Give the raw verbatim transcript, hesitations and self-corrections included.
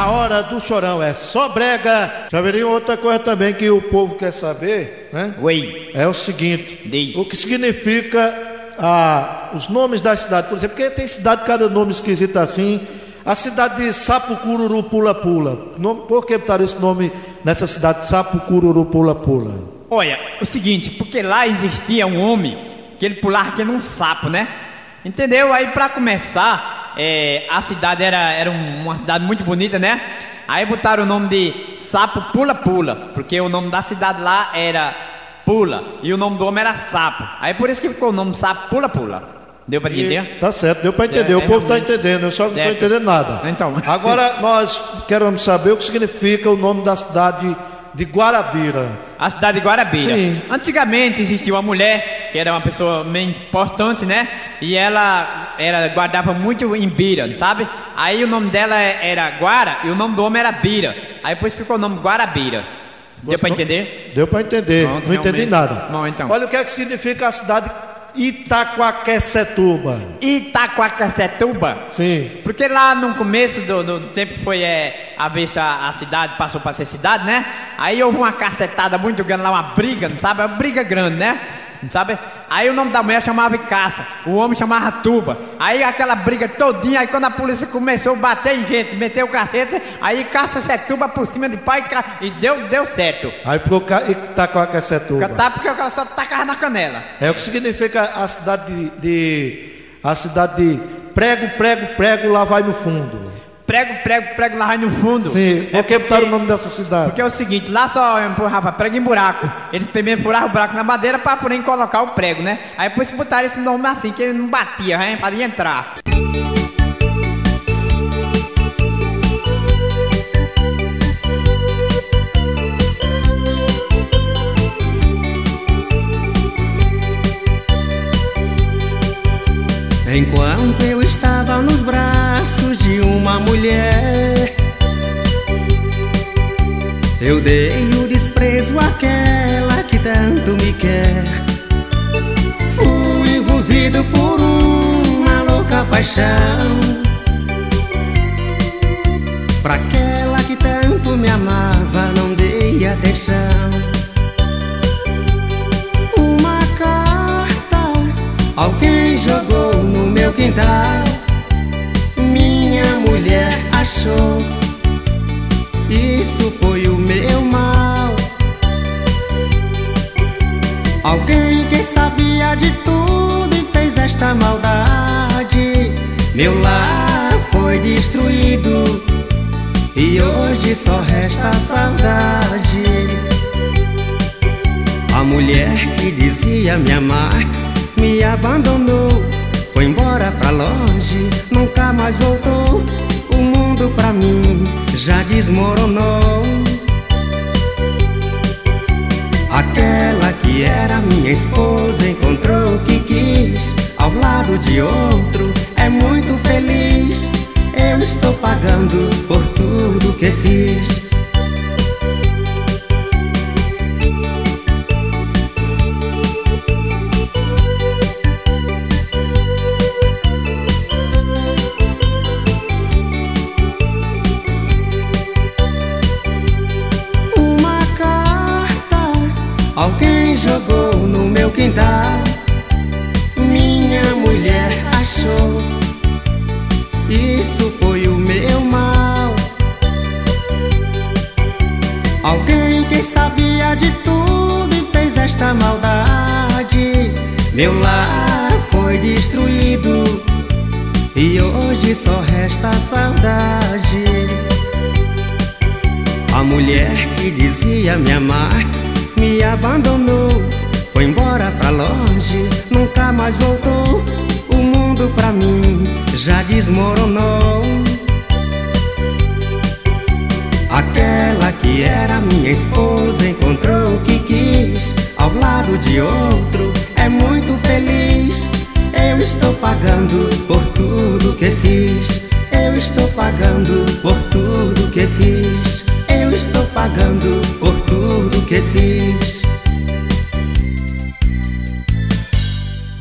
A hora do chorão é só brega. Saberia outra coisa também que o povo quer saber, né? Oi. É o seguinte: Diz. O que significa ah, os nomes das cidades, por exemplo, porque tem cidade, cada nome esquisito assim. A cidade de Sapucururu Pula Pula. Por que botaram esse nome nessa cidade de Sapucururu Pula Pula? Olha, o seguinte, porque lá existia um homem que ele pulava que nem um sapo, né? Entendeu? Aí pra começar, é, a cidade era, era uma cidade muito bonita, né? Aí botaram o nome de Sapo Pula Pula, porque o nome da cidade lá era Pula e o nome do homem era Sapo. Aí por isso que ficou o nome Sapo Pula Pula. Deu pra entender? Tá certo, deu pra entender, certo, o povo tá entendendo, eu só não tô entendendo nada. Então. Agora nós queremos saber o que significa o nome da cidade de Guarabira. A cidade de Guarabira. Sim. Antigamente existia uma mulher que era uma pessoa meio importante, né? E ela, ela guardava muito em Bira, sabe? Aí o nome dela era Guara e o nome do homem era Bira. Aí depois ficou o nome Guarabira. Deu pra entender? Deu pra entender. Pronto, não entendi nada. Bom, então. Olha o que é que significa a cidade Itaquaquecetuba. Itaquaquecetuba? Sim. Porque lá no começo do, do tempo foi é, a vez a, a cidade passou para ser cidade, né? Aí houve uma cacetada muito grande lá, uma briga, não sabe? Uma briga grande, né? Não sabe? Aí o nome da mulher chamava Caça, o homem chamava Tuba. Aí aquela briga todinha, aí quando a polícia começou a bater em gente, meteu o cacete, aí Caça-Setuba por cima de pai e deu, deu certo. Aí ficou Itaquaquecetuba. Tá, porque o cara só tacava na canela. É o que significa a cidade de, de a cidade de prego, prego, prego, lá vai no fundo. Prego, prego, prego, lá vai no fundo. Sim, por que botaram o nome dessa cidade? Porque é o seguinte, lá só empurrava prego em buraco. Eles primeiro furavam o buraco na madeira para porém colocar o prego, né? Aí depois botaram esse nome assim, que ele não batia, hein, para entrar. Enquanto eu estava nos braços de uma mulher, eu dei o desprezo àquela que tanto me quer. Fui envolvido por uma louca paixão, pra aquela que tanto me amava não dei atenção. Uma carta alguém jogou no meu quintal, minha mulher achou, isso foi o meu mal. Alguém que sabia de tudo e fez esta maldade. Meu lar foi destruído e hoje só resta a saudade. A mulher que dizia me amar me abandonou, foi embora pra longe, nunca mais voltou. O mundo pra mim já desmoronou. Aquela que era minha esposa encontrou o que quis, ao lado de outro é muito feliz. Eu estou pagando por tudo que fiz. Alguém jogou no meu quintal, minha mulher achou, isso foi o meu mal. Alguém que sabia de tudo e fez esta maldade. Meu lar foi destruído e hoje só resta a saudade. A mulher que dizia me amar me abandonou, foi embora pra longe, nunca mais voltou. O mundo pra mim já desmoronou. Aquela que era minha esposa encontrou o que quis, ao lado de outro é muito feliz. Eu estou pagando por tudo que fiz. Eu estou pagando por tudo que fiz. Eu estou pagando por tudo que fiz.